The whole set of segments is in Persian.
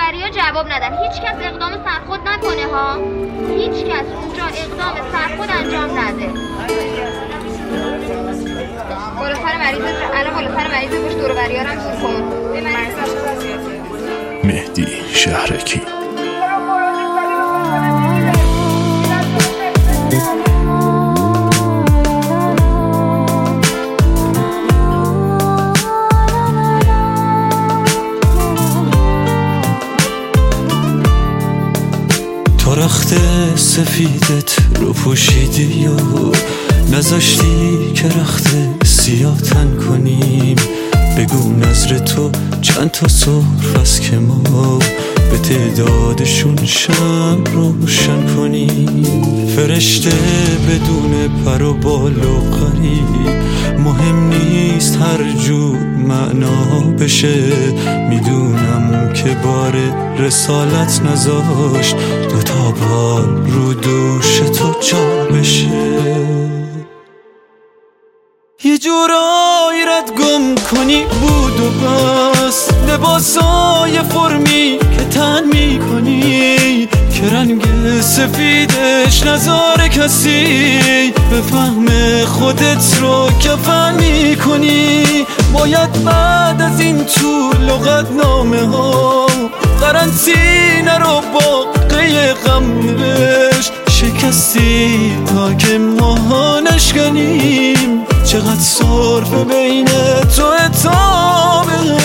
دوروریا جواب ندن. هیچ کس اقدام سرخود نکنه ها. هیچ کس اونجا اقدام سرخود انجام نده. بالا سر مریض الان بالا سر مریض باش دوروریا رو هم سور کن. مهدی شهرکی. تو رخت سفیدت رو پوشیدی و نذاشتی که رخت سیاه تن کنیم. بگو نظر تو چند تا سرف است که ما به تعدادشون شمع روشن کنیم. فرشته بدون پر و بال و قریب مهم نیست هر جور معنا بشه. میدونم که بار رسالت نذاشت دوتا بال رو دوش تو جا بشه. یه جورایی رد گم کنی بود و بس، لباسای فرمی که تن میکنی که رنگ سفیدش نذاره کسی بفهم خودت رو کفن میکنی. باید بعد از این طول لغتنامه ها قرنطینه رو باقی غم نوشت. شکستی تا که ما نشکنیم، چقدر صرف بین تو اتابش.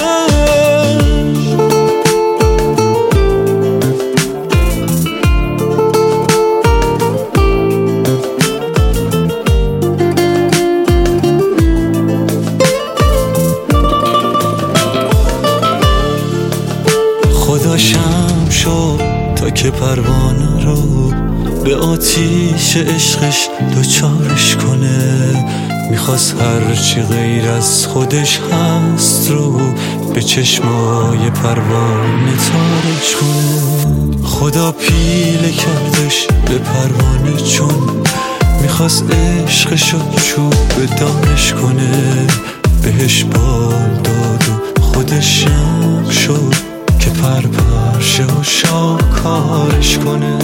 خدا شمع شد تا که پروانه رو به آتیش عشقش دوچارش کنه. میخواست هرچی غیر از خودش هست رو به چشمای پروانه تارش کنه. خدا پیله کردش به پروانه چون میخواست عشقشو چوب دارش کنه. بهش بال داد و خودش شمع شد که پرپرشه و شاکارش کنه.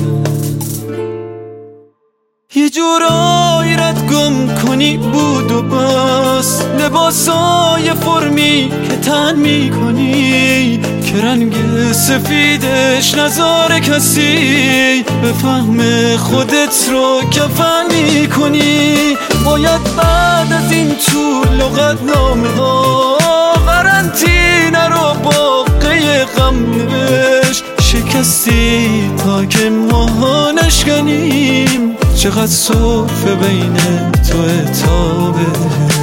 یه جورایی رد گم کنی بود و بس، لباسای فرمی که تن میکنی که رنگ سفیدش نذاره کسی بفهم خودت رو کفن میکنی. باید بعد از این طول لغتنامه ها قرنطینه رو باقی غم نوشت. شکستی تا که ما نشکنیم، چقدر صرف بین تو اتابه.